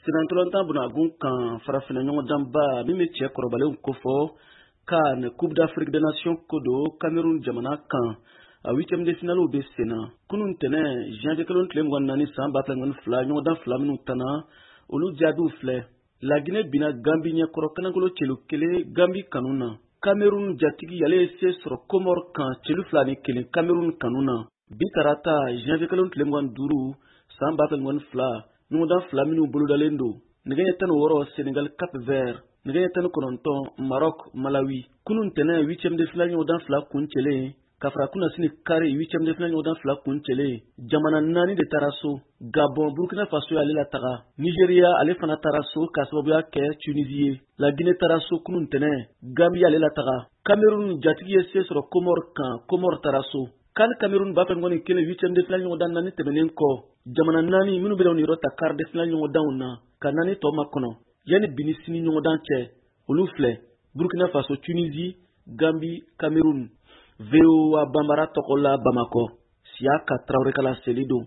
Sinantolanta bunagun kan farafina ɲɔgɔn danba min bɛ cɛ kɔrɔbalenw kofɔ ka ne Coupe d'Afrique des Nations ko do Cameroun jamana kan a 8e de finale bɛ senna kunun tɛnɛ janvier 1 tile 24 san 2022 ɲɔgɔn dan fila minnu tana olu jaabiw filɛ. La Guinée bina Gambie ɲɛkɔrɔ kanagolo celu kelen Gambie kanu na. Cameroun jatigi ale ye se sɔrɔ Comore kan celu 2 ni 1 Cameroun kanu na. Bi tarata janvier 1 tile 25 san 2022 ɲɔgɔn dan fila minnu bolodalen do. Nɛgɛ ɲɛ 16 Sénégal Cap Vert, nɛgɛ ɲɛ 19 Maroc Malawi. Kunun tɛnɛ 8e de finale ɲɔgɔn dan fila kuncɛlen ka fara kunasini kari 8e de finale ɲɔgɔn dan fila kuncɛlen jamana 4 de taara so. Gabon Burkina Faso y'ale la taga. Nigeria ale fana taara so ka sababuya kɛ Tunisie ye. La Guinée taara so kunun tɛnɛ Gambie y'ale la taga. Cameroun jatigi ye se sɔrɔ Comore kan Comore taara so. Kan Cameroun b'a fɛ ngɔni kelen 8e de finale ɲɔgɔn dan 4 tɛmɛnen kɔ jamana 4 minnu bɛ ni yɔrɔ ta quart de finale ɲɔgɔn danw na ka 4 tɔ makɔnɔ yanni bini sini ɲɔgɔn dan cɛ olu filɛ Burkina Faso Tunisie Gambie Cameroun. VOA Bambara tɔgɔ la Bamakɔ Siaka Traoré kala seli don.